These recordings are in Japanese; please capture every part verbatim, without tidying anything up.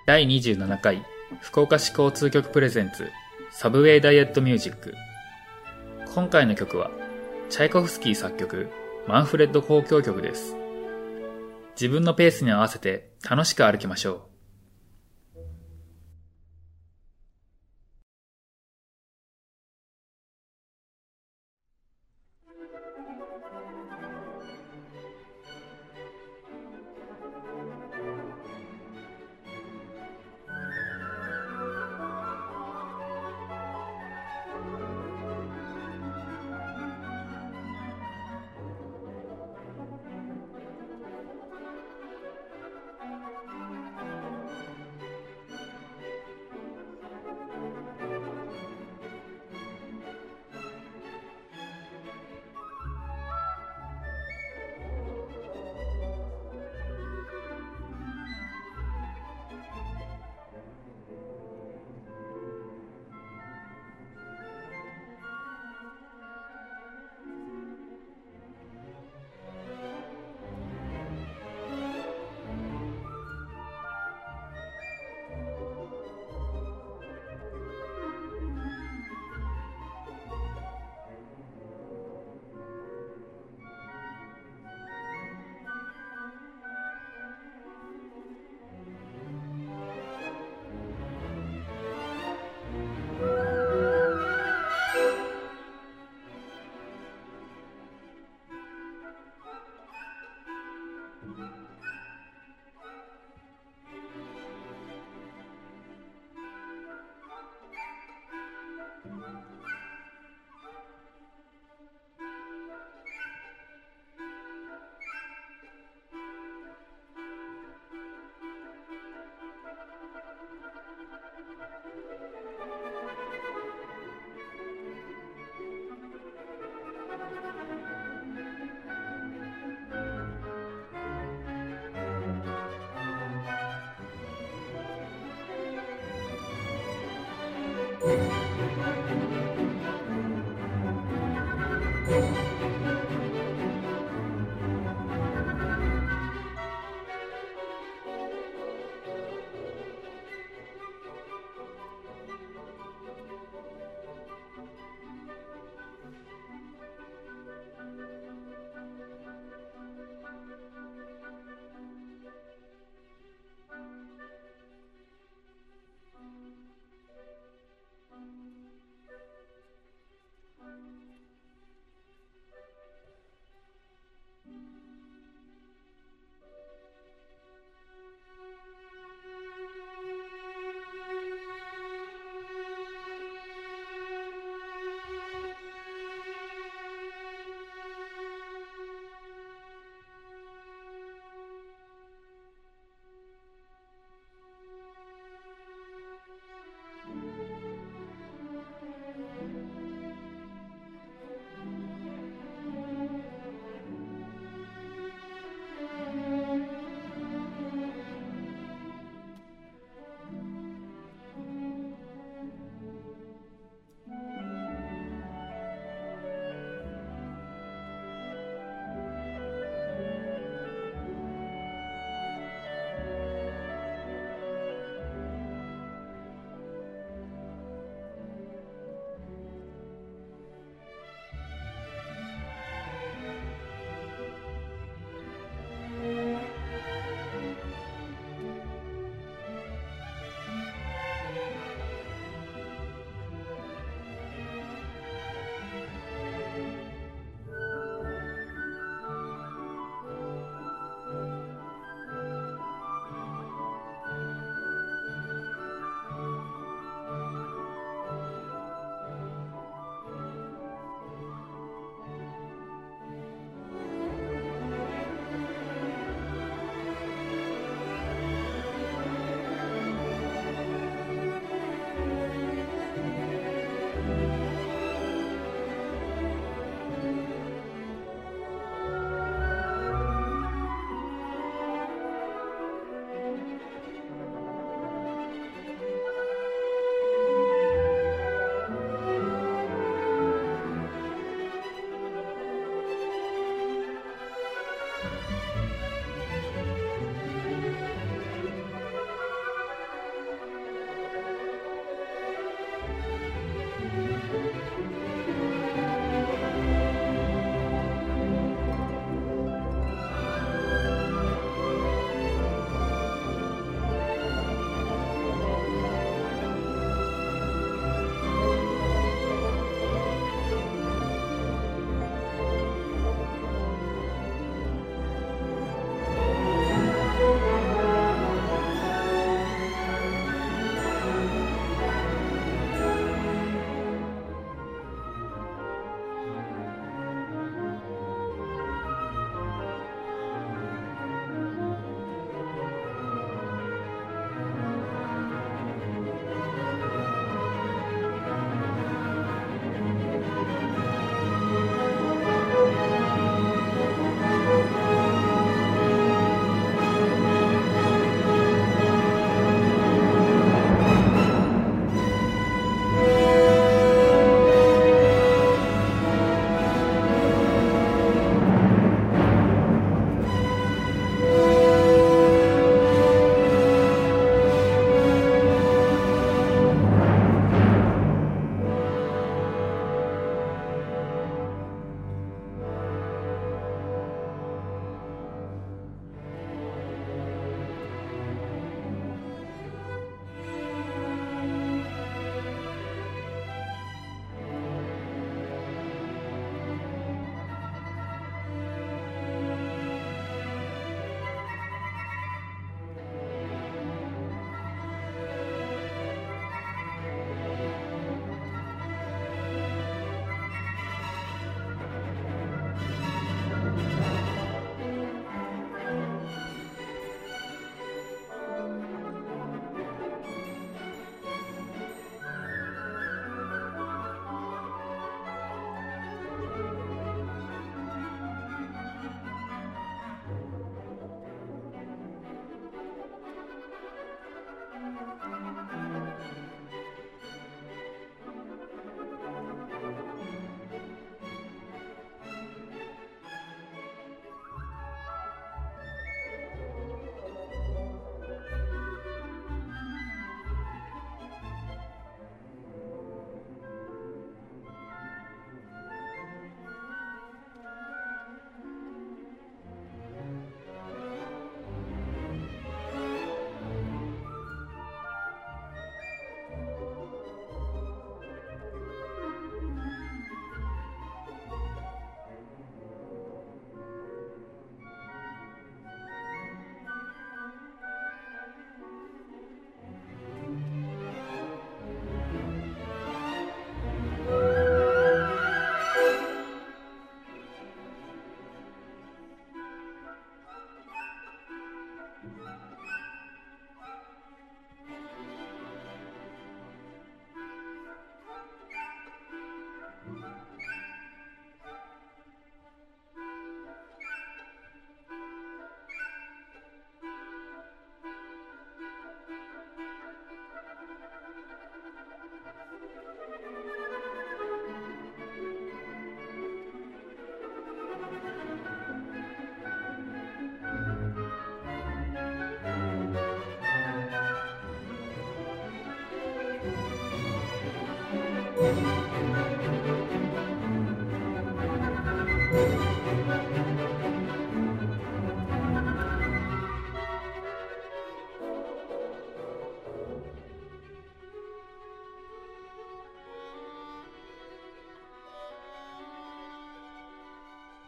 だいにじゅうななかい福岡市交通局プレゼンツサブウェイダイエットミュージック。今回の曲はチャイコフスキー作曲マンフレッド交響曲です。自分のペースに合わせて楽しく歩きましょう。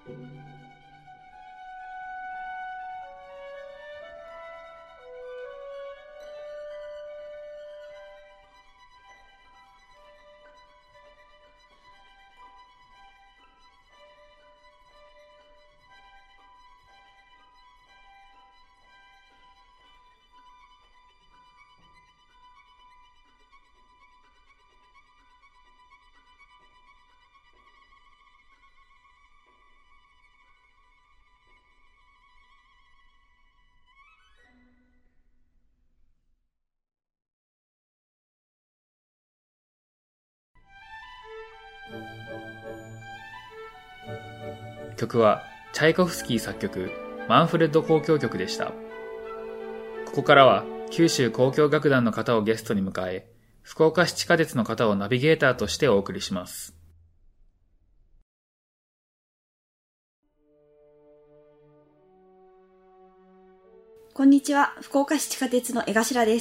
曲はチャイコフスキー作曲マンフレッド交響曲でした。ここからは九州交響楽団の方をゲストに迎え、福岡市地下鉄の方をナビゲーターとしてお送りします。 こんにちは、福岡市地下鉄の江頭です。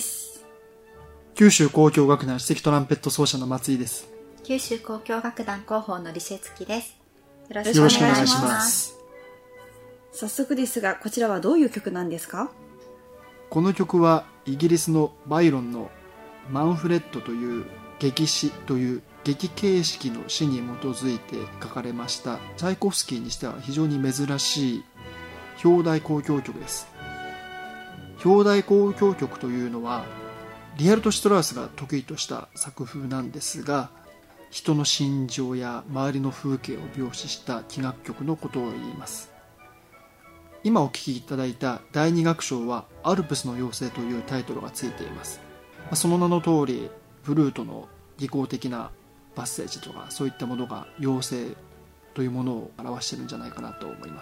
九州交響楽団首席トランペット奏者の松井です。 九州交響楽団広報の李世月です。 よろしくお願いします。ます早速ですが、こちらはどういう曲なんですか？ この曲はイギリスのバイロンのマンフレットという劇詩という劇形式の詩に基づいて書かれましたチャイコフスキーにしては非常に珍しい表題交響曲です。表題交響曲というのはリハルト・シュトラウスが得意とした作風なんですが、人の心情や周りの風景を描写した器楽曲のことを言います。今お聴きいただいただいに楽章はアルプスの妖精というタイトルがついています。その名の通りフルートの技巧的なパッセージとかそういったものが妖精というものを表しているんじゃないかなと思います。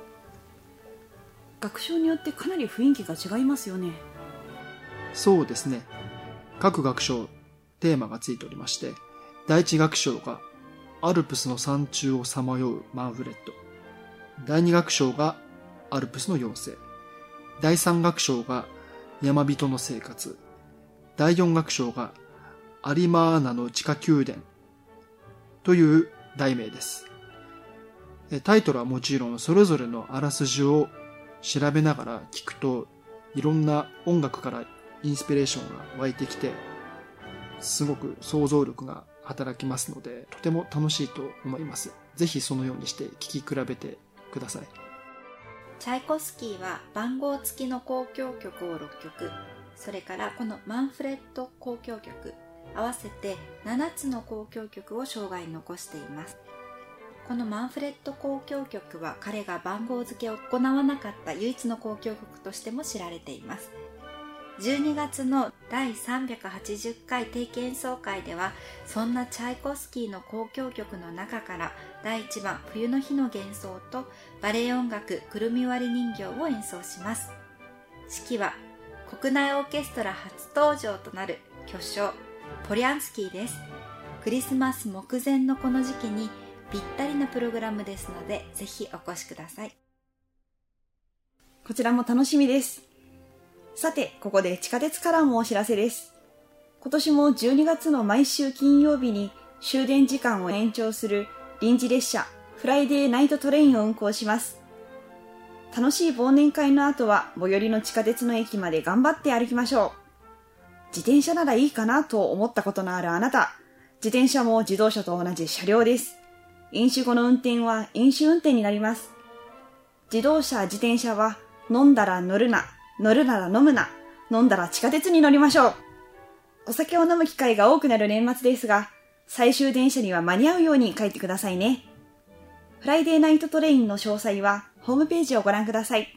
楽章によってかなり雰囲気が違いますよね。 そうですね。各楽章テーマがついておりまして、だいいち楽章がアルプスの山中をさまようマンフレット、だいに楽章がアルプスの妖精、だいさん楽章が山人の生活、だいよん楽章がアリマーナの地下宮殿という題名です。タイトルはもちろんそれぞれのあらすじを調べながら聞くと、いろんな音楽からインスピレーションが湧いてきて、すごく想像力が働きますので、とても楽しいと思います。ぜひそのようにして聴き比べてください。 チャイコフスキーは番号付きの交響曲をろっきょく、それからこのマンフレット交響曲、合わせてななつの交響曲を生涯に残しています。このマンフレット交響曲は彼が番号付けを行わなかった唯一の交響曲としても知られています。じゅうにがつのだいさんびゃくはちじゅっかい定期演奏会では、そんなチャイコフスキーの交響曲の中からだいいちばん冬の日の幻想とバレエ音楽くるみ割り人形を演奏します。指揮は国内オーケストラ初登場となる巨匠ポリャンスキーです。クリスマス目前のこの時期にぴったりなプログラムですので、ぜひお越しください。 こちらも楽しみです。さて、ここで地下鉄からもお知らせです。今年もじゅうにがつの毎週金曜日に終電時間を延長する臨時列車フライデーナイトトレインを運行します。楽しい忘年会の後は最寄りの地下鉄の駅まで頑張って歩きましょう。自転車ならいいかなと思ったことのあるあなた、自転車も自動車と同じ車両です。飲酒後の運転は飲酒運転になります。自動車、自転車は飲んだら乗るな、乗るなら飲むな、飲んだら地下鉄に乗りましょう。お酒を飲む機会が多くなる年末ですが、最終電車には間に合うように帰ってくださいね。フライデーナイトトレインの詳細はホームページをご覧ください。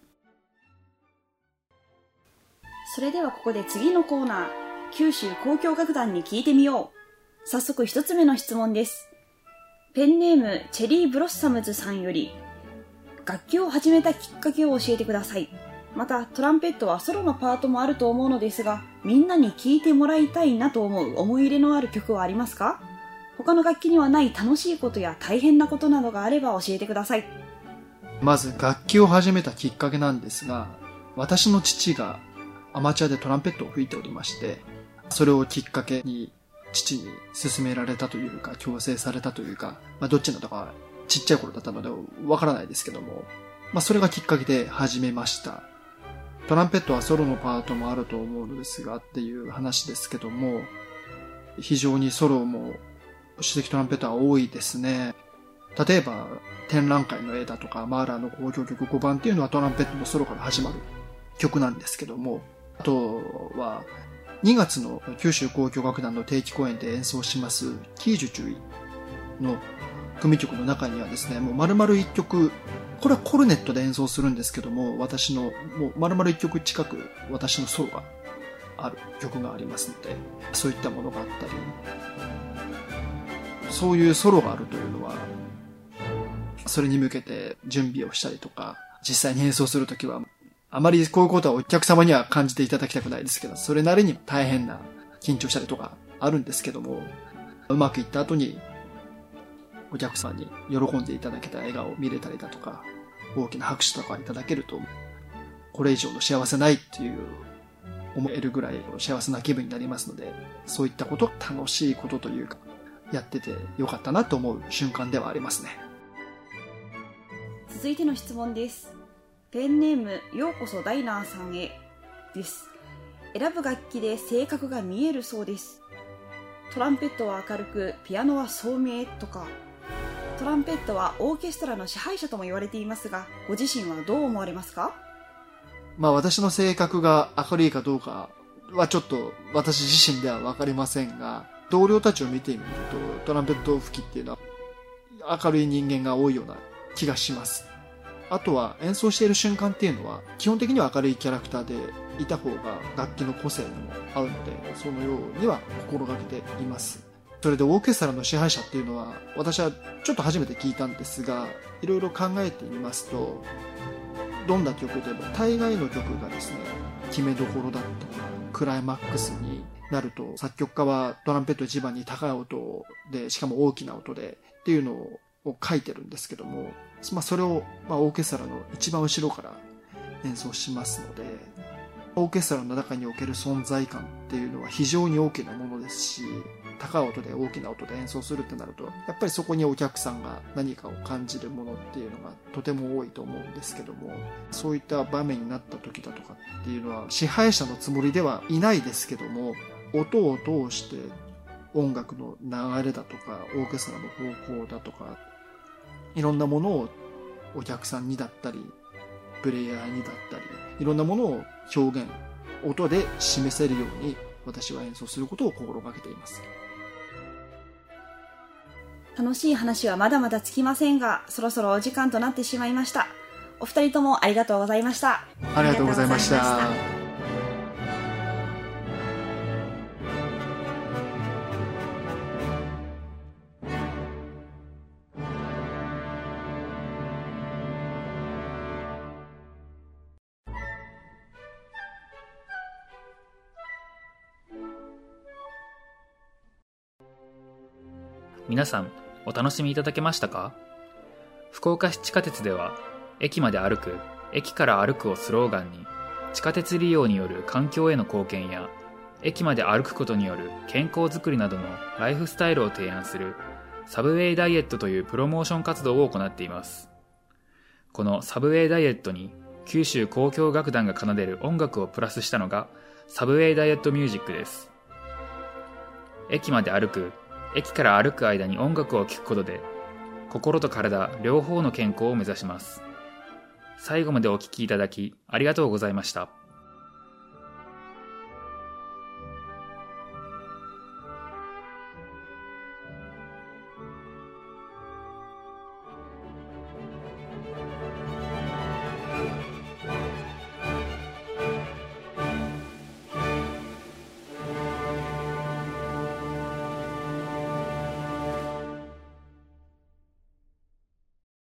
それではここで次のコーナー、九州交響楽団に聞いてみよう。早速一つ目の質問です。ペンネームチェリーブロッサムズさんより、楽器を始めたきっかけを教えてください。またトランペットはソロのパートもあると思うのですが、みんなに聴いてもらいたいなと思う思い入れのある曲はありますか？他の楽器にはない楽しいことや大変なことなどがあれば教えてください。 まず楽器を始めたきっかけなんですが、私の父がアマチュアでトランペットを吹いておりまして、それをきっかけに父に勧められたというか強制されたというか、まあ、どっちなのかちっちゃい頃だったのでわからないですけども、まあそれがきっかけで始めました。トランペットはソロのパートもあると思うのですがっていう話ですけども、非常にソロも首席トランペットは多いですね。例えば展覧会の絵だとかマーラーの交響曲ごばんっていうのはトランペットのソロから始まる曲なんですけども、あとはにがつの九州交響楽団の定期公演で演奏しますキージュ注意の組曲の中にはですね、もう丸々一曲、これはコルネットで演奏するんですけども、私のもう丸々一曲近く私のソロがある曲がありますので、そういったものがあったり、そういうソロがあるというのはそれに向けて準備をしたりとか、実際に演奏するときはあまりこういうことはお客様には感じていただきたくないですけど、それなりに大変な緊張したりとかあるんですけども、うまくいった後にお客様に喜んでいただけた笑顔を見れたりだとか、大きな拍手とかいただけると、これ以上の幸せないっていう思えるぐらい幸せな気分になりますので、そういったこと、楽しいことというか、やっててよかったなと思う瞬間ではありますね。 続いての質問です。ペンネームようこそダイナーさんへです。選ぶ楽器で性格が見えるそうです。トランペットは明るく、ピアノは聡明とか、トランペットはオーケストラの支配者とも言われていますが、ご自身はどう思われますか？ まあ私の性格が明るいかどうかはちょっと私自身ではわかりませんが、同僚たちを見てみるとトランペット吹きっていうのは明るい人間が多いような気がします。あとは演奏している瞬間っていうのは基本的には明るいキャラクターでいた方が楽器の個性にも合うので、そのようには心がけています。それでオーケストラの支配者っていうのは私はちょっと初めて聞いたんですが、いろいろ考えてみますと、どんな曲でも大概の曲がですね、決めどころだとかクライマックスになると作曲家はトランペット一番に高い音で、しかも大きな音でっていうのを書いてるんですけども、まあ、それをまあオーケストラの一番後ろから演奏しますので、オーケストラの中における存在感っていうのは非常に大きなものですし、高い音で大きな音で演奏するってなると、やっぱりそこにお客さんが何かを感じるものっていうのがとても多いと思うんですけども、そういった場面になった時だとかっていうのは支配者のつもりではいないですけども、音を通して音楽の流れだとかオーケストラの方向だとか、いろんなものをお客さんにだったりプレイヤーにだったり、いろんなものを表現、音で示せるように私は演奏することを心がけています。 楽しい話はまだまだ尽きませんが、そろそろお時間となってしまいました。お二人ともありがとうございました。 ありがとうございました。 皆さんお楽しみいただけましたか？福岡市地下鉄では、駅まで歩く、駅から歩くをスローガンに、地下鉄利用による環境への貢献や、駅まで歩くことによる健康づくりなどのライフスタイルを提案するサブウェイダイエットというプロモーション活動を行っています。このサブウェイダイエットに九州交響楽団が奏でる音楽をプラスしたのがサブウェイダイエットミュージックです。駅まで歩く、駅から歩く間に音楽を聴くことで、心と体両方の健康を目指します。最後までお聴きいただきありがとうございました。